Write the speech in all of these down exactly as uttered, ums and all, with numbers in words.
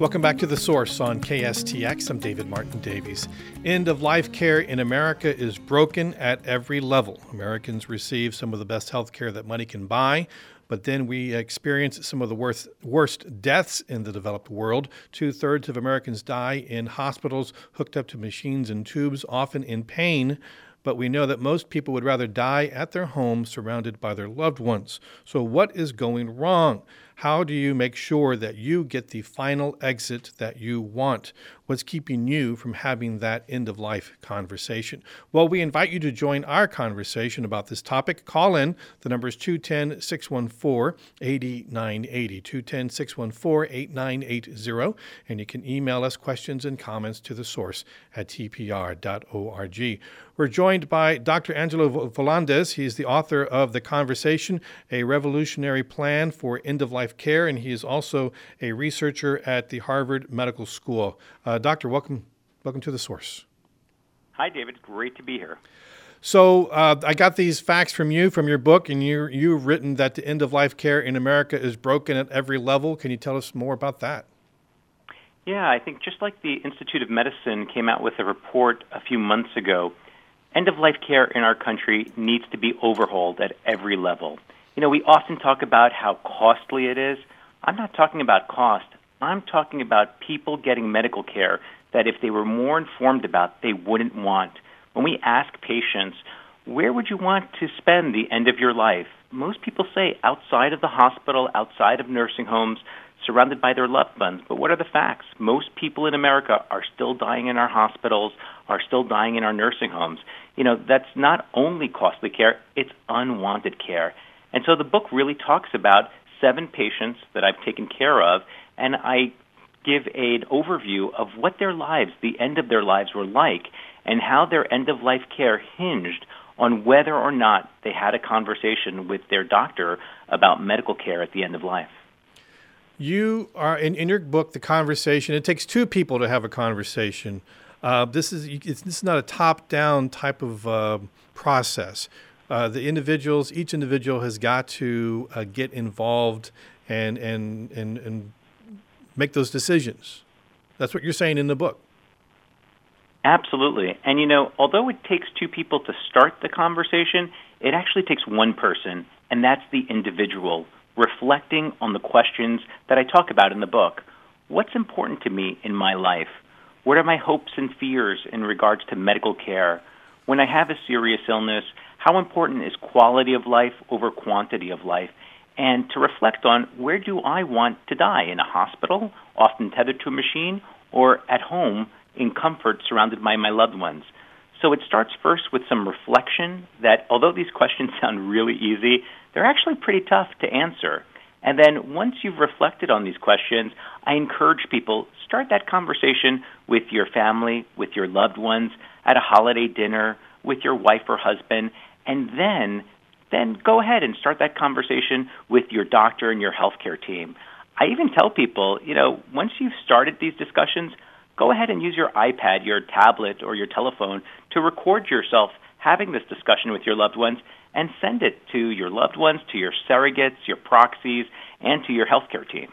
Welcome back to The Source on K S T X. I'm David Martin Davies. End-of-life care in America is broken at every level. Americans receive some of the best health care that money can buy, but then we experience some of the worst, worst deaths in the developed world. Two-thirds of Americans die in hospitals hooked up to machines and tubes, often in pain. But we know that most people would rather die at their home surrounded by their loved ones. So what is going wrong? How do you make sure that you get the final exit that you want? What's keeping you from having that end-of-life conversation? Well, we invite you to join our conversation about this topic. Call in. The number is two one zero, six one four, eight nine eight zero, two one zero, six one four, eight nine eight zero, and you can email us questions and comments to the source at t p r dot org. We're joined by Doctor Angelo Volandes. He's the author of The Conversation, A Revolutionary Plan for End-of-Life Care, and he is also a researcher at the Harvard Medical School. Uh, doctor, welcome welcome to The Source. Hi, David. Great to be here. So uh, I got these facts from you, from your book, and you, you've written that the end-of-life care in America is broken at every level. Can you tell us more about that? Yeah, I think just like the Institute of Medicine came out with a report a few months ago, end-of-life care in our country needs to be overhauled at every level. You know, we often talk about how costly it is. I'm not talking about cost. I'm talking about people getting medical care that if they were more informed about, they wouldn't want. When we ask patients, where would you want to spend the end of your life? Most people say outside of the hospital, outside of nursing homes, surrounded by their loved ones. But what are the facts? Most people in America are still dying in our hospitals, are still dying in our nursing homes. You know, that's not only costly care, it's unwanted care. And so the book really talks about seven patients that I've taken care of, and I give an overview of what their lives, the end of their lives were like, and how their end-of-life care hinged on whether or not they had a conversation with their doctor about medical care at the end of life. You are, in, in your book, The Conversation, it takes two people to have a conversation. Uh, this is it's, this is not a top-down type of uh, process. Uh, the individuals, each individual has got to uh, get involved and, and and and make those decisions. That's what you're saying in the book. Absolutely. And, you know, although it takes two people to start the conversation, it actually takes one person, and that's the individual, reflecting on the questions that I talk about in the book. What's important to me in my life? What are my hopes and fears in regards to medical care? When I have a serious illness, how important is quality of life over quantity of life? And to reflect on, where do I want to die? In a hospital, often tethered to a machine, or at home in comfort surrounded by my loved ones? So it starts first with some reflection that, although these questions sound really easy, they're actually pretty tough to answer. And then once you've reflected on these questions, I encourage people, start that conversation with your family, with your loved ones, at a holiday dinner, with your wife or husband, and then then go ahead and start that conversation with your doctor and your healthcare team. I even tell people, you know, once you've started these discussions, go ahead and use your iPad, your tablet, or your telephone to record yourself having this discussion with your loved ones and send it to your loved ones, to your surrogates, your proxies, and to your healthcare team.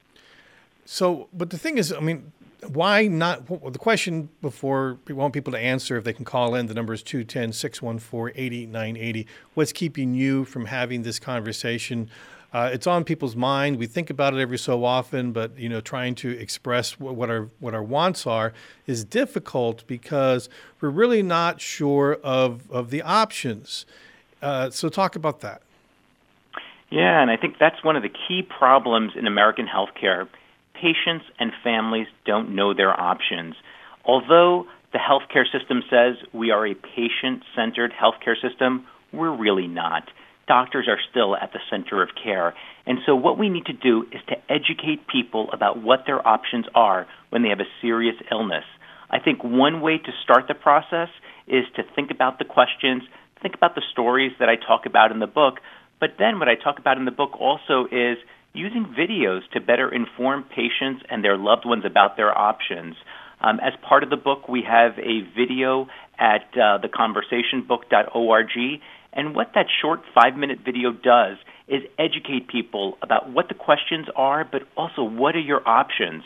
So, but the thing is, I mean, why not? Well, the question before we want people to answer, if they can call in, the number is two one zero, six one four, eight nine eight zero. What's keeping you from having this conversation? Uh, it's on people's mind. We think about it every so often, but you know, trying to express what, what our what our wants are is difficult because we're really not sure of of the options. Uh, so, talk about that. Yeah, and I think that's one of the key problems in American healthcare. Patients and families don't know their options. Although the healthcare system says we are a patient-centered healthcare system, we're really not. Doctors are still at the center of care. And so what we need to do is to educate people about what their options are when they have a serious illness. I think one way to start the process is to think about the questions, think about the stories that I talk about in the book, but then what I talk about in the book also is using videos to better inform patients and their loved ones about their options. Um, as part of the book, we have a video at uh, the conversation book dot org, and what that short five-minute video does is educate people about what the questions are, but also what are your options.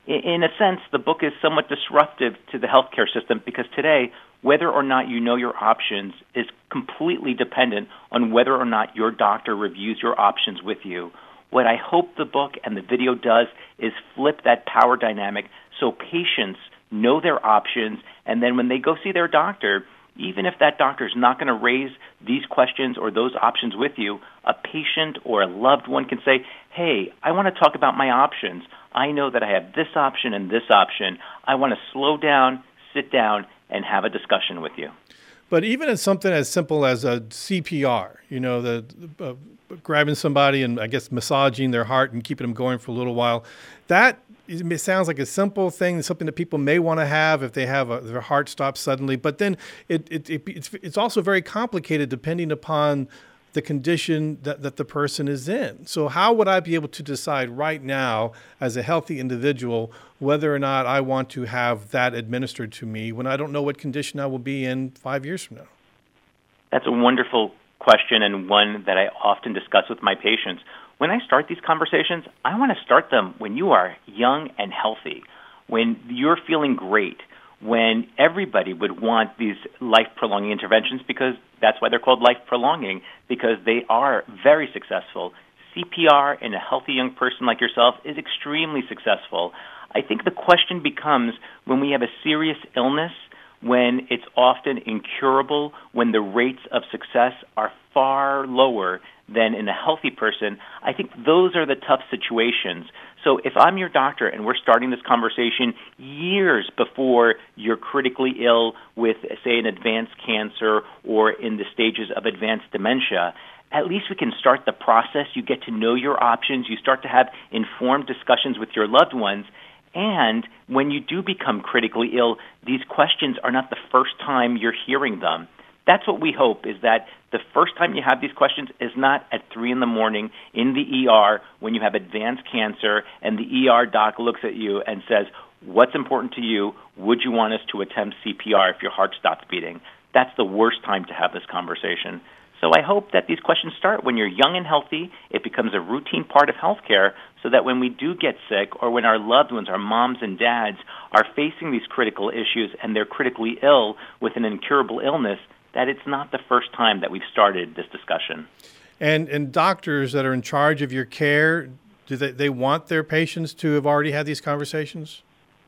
In a sense, the book is somewhat disruptive to the healthcare system because today, whether or not you know your options is completely dependent on whether or not your doctor reviews your options with you. What I hope the book and the video does is flip that power dynamic so patients know their options, and then when they go see their doctor, even if that doctor is not going to raise these questions or those options with you, a patient or a loved one can say, hey, I want to talk about my options. I know that I have this option and this option. I want to slow down, sit down, and have a discussion with you. But even as something as simple as a C P R, you know, the uh, grabbing somebody and I guess massaging their heart and keeping them going for a little while, that it sounds like a simple thing, something that people may want to have if they have a, their heart stops suddenly. But then it, it, it it's it's also very complicated depending upon the condition that, that the person is in. So how would I be able to decide right now as a healthy individual whether or not I want to have that administered to me when I don't know what condition I will be in five years from now? That's a wonderful question and one that I often discuss with my patients. When I start these conversations, I want to start them when you are young and healthy, when you're feeling great, when everybody would want these life-prolonging interventions because that's why they're called life-prolonging, because they are very successful. C P R in a healthy young person like yourself is extremely successful. I think the question becomes when we have a serious illness, when it's often incurable, when the rates of success are far lower than in a healthy person, I think those are the tough situations. So if I'm your doctor and we're starting this conversation years before you're critically ill with, say, an advanced cancer or in the stages of advanced dementia, at least we can start the process. You get to know your options. You start to have informed discussions with your loved ones. And when you do become critically ill, these questions are not the first time you're hearing them. That's what we hope, is that the first time you have these questions is not at three in the morning in the E R when you have advanced cancer and the E R doc looks at you and says, what's important to you? Would you want us to attempt C P R if your heart stops beating? That's the worst time to have this conversation. So I hope that these questions start when you're young and healthy. It becomes a routine part of healthcare so that when we do get sick or when our loved ones, our moms and dads, are facing these critical issues and they're critically ill with an incurable illness, that it's not the first time that we've started this discussion. And and doctors that are in charge of your care, do they, they want their patients to have already had these conversations?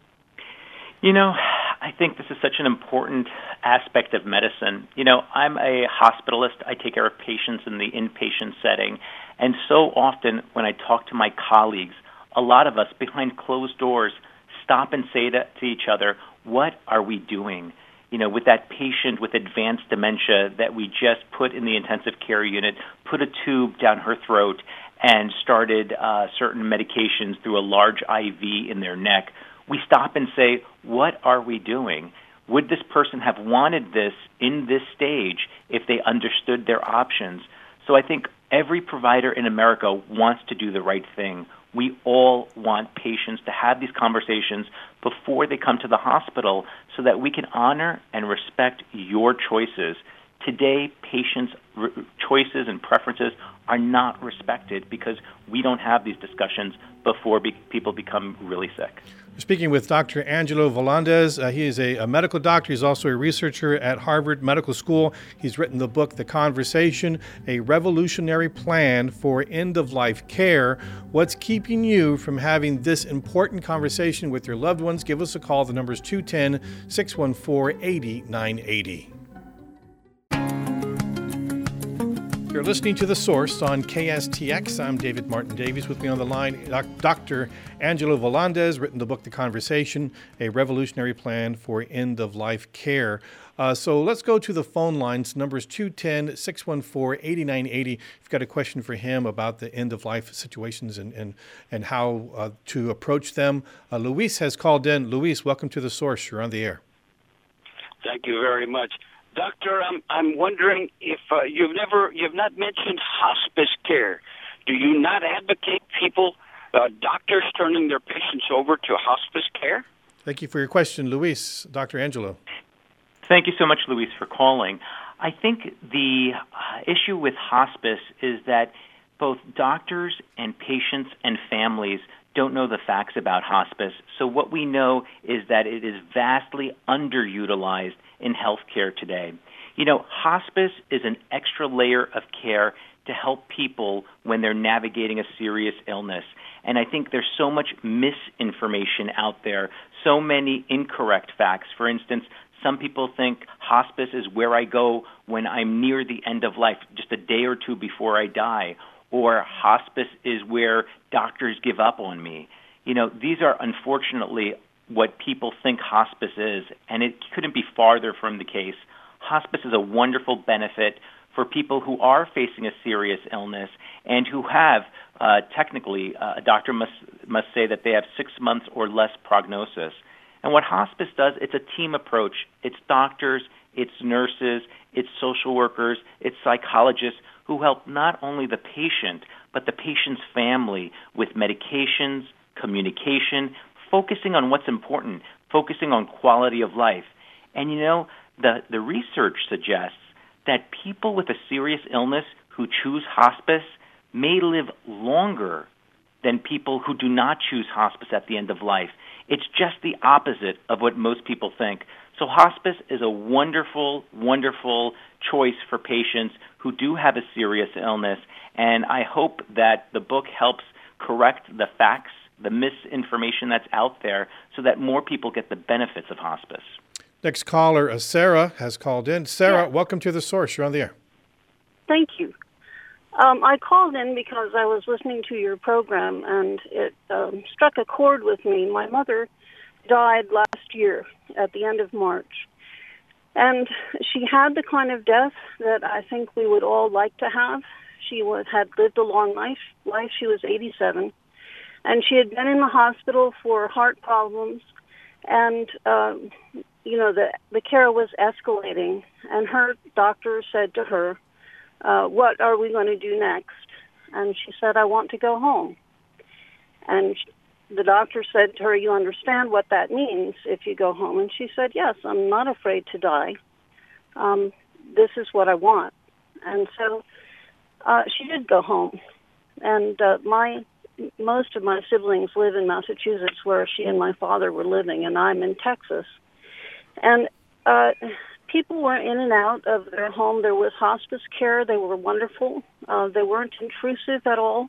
You know, I think this is such an important aspect of medicine. You know, I'm a hospitalist. I take care of patients in the inpatient setting. And so often when I talk to my colleagues, a lot of us behind closed doors stop and say to, to each other, what are we doing? You know, with that patient with advanced dementia that we just put in the intensive care unit, put a tube down her throat, and started uh, certain medications through a large I V in their neck, we stop and say, what are we doing? Would this person have wanted this in this stage if they understood their options? So I think every provider in America wants to do the right thing. We all want patients to have these conversations before they come to the hospital so that we can honor and respect your choices. Today, patients' re- choices and preferences are not respected because we don't have these discussions before be- people become really sick. We're speaking with Doctor Angelo Volandes. Uh, he is a, a medical doctor. He's also a researcher at Harvard Medical School. He's written the book, The Conversation, A Revolutionary Plan for End-of-Life Care. What's keeping you from having this important conversation with your loved ones? Give us a call. The number is two one zero, six one four, eight zero nine eight zero. You're listening to The Source on K S T X. I'm David Martin Davies. With me on the line, Doctor Angelo Volandes, written the book, The Conversation, A Revolutionary Plan for End-of-Life Care. Uh, so let's go to the phone lines. Number is two one zero, six one four, eight zero nine eight zero. If you've got a question for him about the end-of-life situations and, and, and how uh, to approach them. Uh, Luis has called in. Luis, welcome to The Source. You're on the air. Thank you very much. Doctor, I'm I'm wondering if uh, you've never you've not mentioned hospice care. Do you not advocate people, uh, doctors turning their patients over to hospice care? Thank you for your question, Luis. Doctor Angelo. Thank you so much, Luis, for calling. I think the uh, issue with hospice is that both doctors and patients and families don't know the facts about hospice. So what we know is that it is vastly underutilized in healthcare today. You know, hospice is an extra layer of care to help people when they're navigating a serious illness. And I think there's so much misinformation out there, so many incorrect facts. For instance, some people think hospice is where I go when I'm near the end of life, just a day or two before I die, or hospice is where doctors give up on me. You know, these are unfortunately what people think hospice is, and it couldn't be farther from the case. Hospice is a wonderful benefit for people who are facing a serious illness and who have, uh, technically, uh, a doctor must must say that they have six months or less prognosis. And what hospice does, it's a team approach. It's doctors, it's nurses, it's social workers, it's psychologists who help not only the patient, but the patient's family with medications, communication, focusing on what's important, focusing on quality of life. And, you know, the, the research suggests that people with a serious illness who choose hospice may live longer than people who do not choose hospice at the end of life. It's just the opposite of what most people think. So hospice is a wonderful, wonderful choice for patients who do have a serious illness, and I hope that the book helps correct the facts, the misinformation that's out there, so that more people get the benefits of hospice. Next caller, uh, Sarah, has called in. Sarah, Yeah. welcome to The Source. You're on the air. Thank you. Um, I called in because I was listening to your program, and it um, struck a chord with me. My mother died last year at the end of March, and she had the kind of death that I think we would all like to have. She was, had lived a long life. Life. She was eighty-seven, and she had been in the hospital for heart problems, and um, you know the the care was escalating. And her doctor said to her, Uh, what are we going to do next? And she said, I want to go home. And the doctor said to her, you understand what that means if you go home? And she said, yes, I'm not afraid to die. Um, this is what I want. And so uh, she did go home. And uh, my most of my siblings live in Massachusetts, where she and my father were living, and I'm in Texas. And uh people were in and out of their home. There was hospice care. They were wonderful. Uh, they weren't intrusive at all.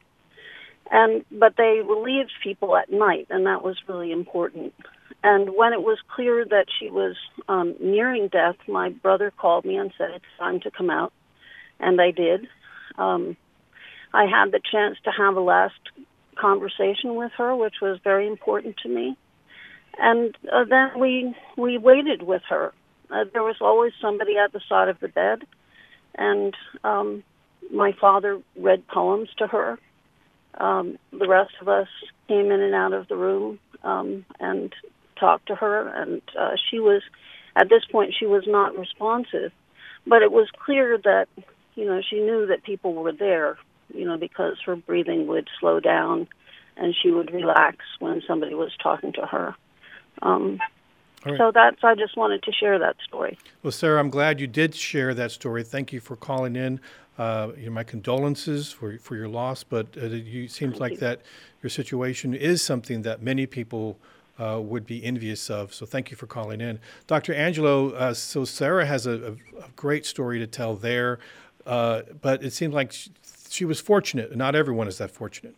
And but they relieved people at night, and that was really important. And when it was clear that she was um, nearing death, my brother called me and said, it's time to come out. And I did. Um, I had the chance to have a last conversation with her, which was very important to me. And uh, then we we waited with her. Uh, there was always somebody at the side of the bed, and um, my father read poems to her. Um, the rest of us came in and out of the room um, and talked to her, and uh, she was, at this point, she was not responsive. But it was clear that, you know, she knew that people were there, you know, because her breathing would slow down, and she would relax when somebody was talking to her. Um All right. So that's, I just wanted to share that story. Well, Sarah, I'm glad you did share that story. Thank you for calling in. Uh, you know, my condolences for for your loss, but uh, you seems like that your situation is something that many people uh, would be envious of. So thank you for calling in. Doctor Angelo, uh, so Sarah has a, a, a great story to tell there, uh, but it seems like she, she was fortunate. Not everyone is that fortunate.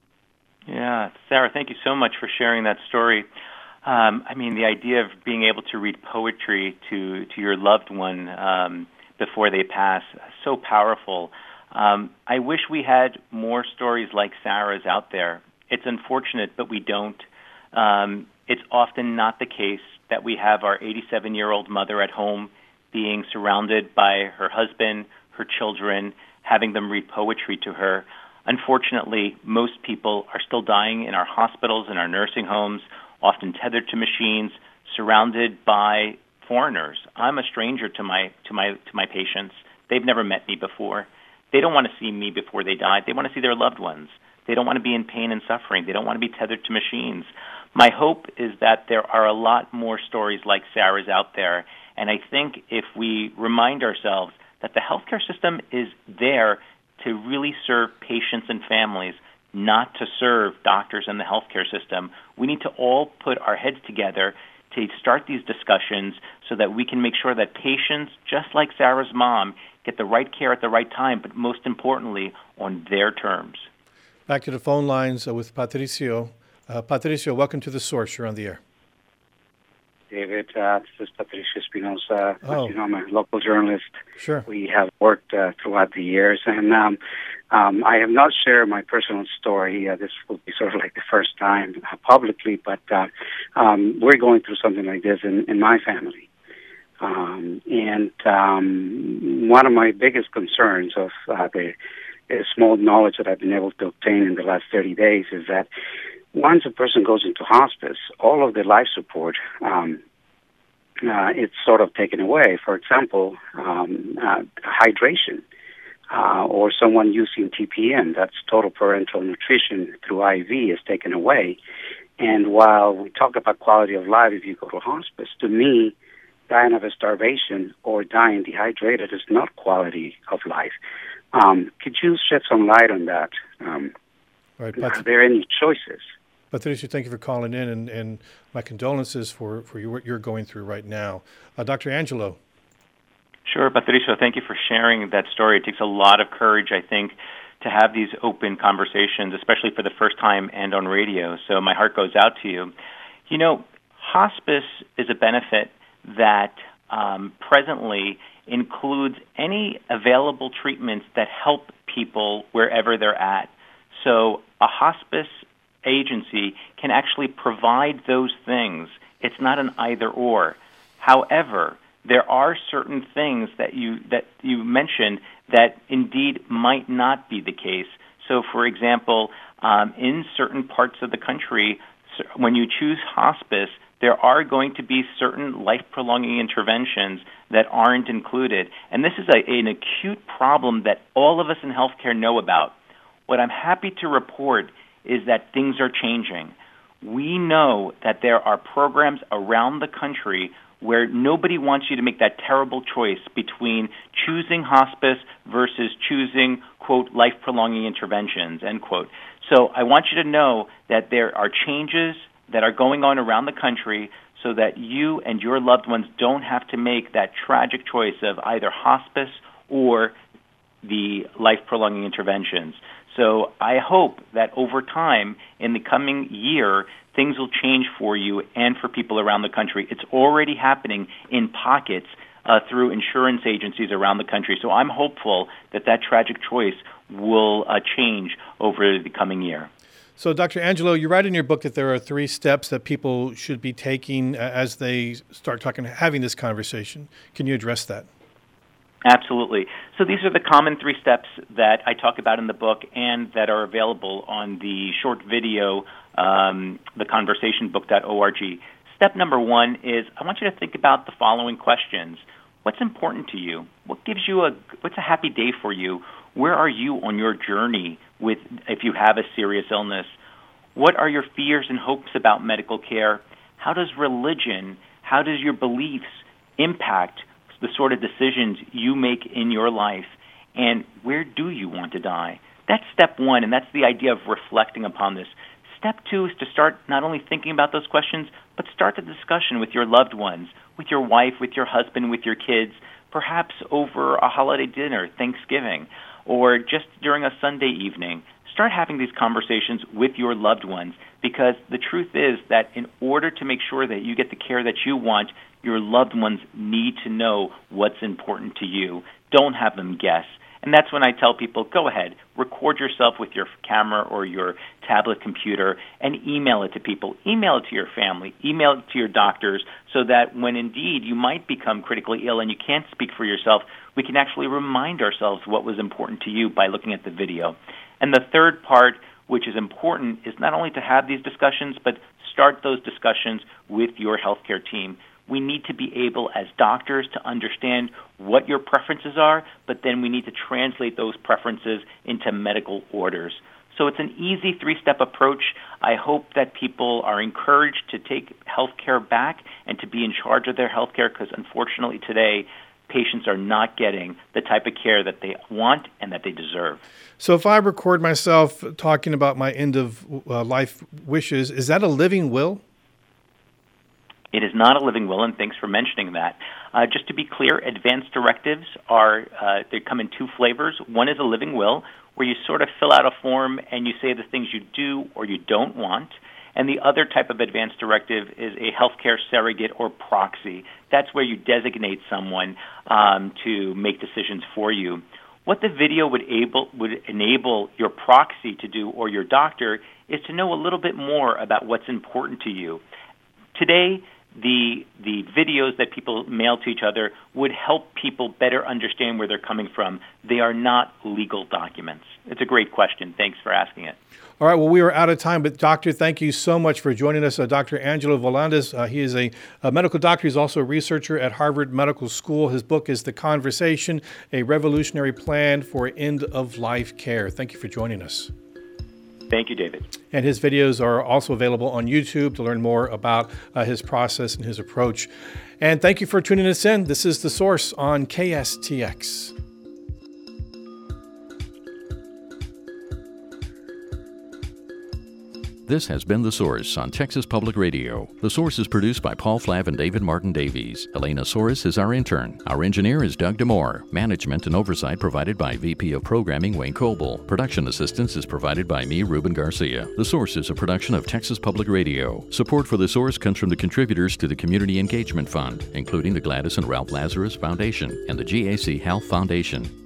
Yeah, Sarah, thank you so much for sharing that story. Um, I mean, the idea of being able to read poetry to, to your loved one um, before they pass, so powerful. Um, I wish we had more stories like Sarah's out there. It's unfortunate, but we don't. Um, it's often not the case that we have our eighty-seven-year-old mother at home being surrounded by her husband, her children, having them read poetry to her. Unfortunately, most people are still dying in our hospitals, in our nursing homes, often tethered to machines, surrounded by foreigners. I'm a stranger to my to my to my patients. They've never met me before. They don't want to see me before they die. They want to see their loved ones. They don't want to be in pain and suffering. They don't want to be tethered to machines. My hope is that there are a lot more stories like Sarah's out there, and I think if we remind ourselves that the healthcare system is there to really serve patients and families, not to serve doctors and the healthcare system. We need to all put our heads together to start these discussions so that we can make sure that patients, just like Sarah's mom, get the right care at the right time, but most importantly, on their terms. Back to the phone lines uh, with Patricio. Uh, Patricio, welcome to The Source. You're on the air. David, uh, this is Patricio Espinosa. Oh. You know, I'm a local journalist. Sure. We have worked uh, throughout the years, and um, um, I have not shared my personal story. Uh, this will be sort of like the first time uh, publicly, but uh, um, we're going through something like this in, in my family. Um, and um, one of my biggest concerns of uh, the, the small knowledge that I've been able to obtain in the last thirty days is that once a person goes into hospice, all of the life support, um, uh, it's sort of taken away. For example, um, uh, hydration, uh, or someone using T P N, that's total parental nutrition through I V, is taken away. And while we talk about quality of life if you go to hospice, to me, dying of starvation or dying dehydrated is not quality of life. Um, could you shed some light on that? Um, All right, Pat- are there any choices? Patricio, thank you for calling in, and, and my condolences for, for you, what you're going through right now. Uh, Doctor Angelo. Sure, Patricio, thank you for sharing that story. It takes a lot of courage, I think, to have these open conversations, especially for the first time and on radio. So my heart goes out to you. You know, hospice is a benefit that um, presently includes any available treatments that help people wherever they're at. So a hospice agency can actually provide those things. It's not an either or. However, there are certain things that you that you mentioned that indeed might not be the case. So, for example, um, in certain parts of the country, when you choose hospice, there are going to be certain life-prolonging interventions that aren't included. And this is a, an acute problem that all of us in healthcare know about. What I'm happy to report is that things are changing. We know that there are programs around the country where nobody wants you to make that terrible choice between choosing hospice versus choosing, quote, life-prolonging interventions, end quote. So I want you to know that there are changes that are going on around the country so that you and your loved ones don't have to make that tragic choice of either hospice or the life-prolonging interventions. So I hope that over time, in the coming year, things will change for you and for people around the country. It's already happening in pockets uh, through insurance agencies around the country. So I'm hopeful that that tragic choice will uh, change over the coming year. So, Doctor Angelo, you write in your book that there are three steps that people should be taking as they start talking, having this conversation. Can you address that? Absolutely. So these are the common three steps that I talk about in the book and that are available on the short video, um, the conversation book dot org. Step number one is I want you to think about the following questions. What's important to you? What gives you a, what's a happy day for you? Where are you on your journey with, if you have a serious illness? What are your fears and hopes about medical care? How does religion, how does your beliefs impact the sort of decisions you make in your life? And where do you want to die? That's step one, and that's the idea of reflecting upon this. Step two is to start not only thinking about those questions, but start the discussion with your loved ones, with your wife, with your husband, with your kids, perhaps over a holiday dinner, Thanksgiving, or just during a Sunday evening. Start having these conversations with your loved ones, because the truth is that in order to make sure that you get the care that you want, your loved ones need to know what's important to you. Don't have them guess. And that's when I tell people, go ahead, record yourself with your camera or your tablet computer and email it to people. Email it to your family. Email it to your doctors so that when indeed you might become critically ill and you can't speak for yourself, we can actually remind ourselves what was important to you by looking at the video. And the third part, which is important, is not only to have these discussions, but start those discussions with your healthcare team. We need to be able, as doctors, to understand what your preferences are, but then we need to translate those preferences into medical orders. So it's an easy three-step approach. I hope that people are encouraged to take healthcare back and to be in charge of their healthcare, because unfortunately today, patients are not getting the type of care that they want and that they deserve. So if I record myself talking about my end-of-life wishes, is that a living will? It is not a living will, and thanks for mentioning that. Uh, just to be clear, advance directives are, uh, they come in two flavors. One is a living will, where you sort of fill out a form and you say the things you do or you don't want. And the other type of advance directive is a healthcare surrogate or proxy. That's where you designate someone um, to make decisions for you. What the video would able would enable your proxy to do or your doctor is to know a little bit more about what's important to you. Today, the the videos that people mail to each other would help people better understand where they're coming from. They are not legal documents. It's a great question. Thanks for asking it. All right, well, we are out of time, but Doctor, thank you so much for joining us. Uh, Doctor Angelo Volandes, uh, he is a, a medical doctor. He's also a researcher at Harvard Medical School. His book is The Conversation, A Revolutionary Plan for End-of-Life Care. Thank you for joining us. Thank you, David. And his videos are also available on YouTube to learn more about uh, his process and his approach. And thank you for tuning us in. This is The Source on K S T X. This has been The Source on Texas Public Radio. The Source is produced by Paul Flav and David Martin Davies. Elena Soros is our intern. Our engineer is Doug Demore. Management and oversight provided by V P of Programming Wayne Coble. Production assistance is provided by me, Ruben Garcia. The Source is a production of Texas Public Radio. Support for The Source comes from the contributors to the Community Engagement Fund, including the Gladys and Ralph Lazarus Foundation and the G A C Health Foundation.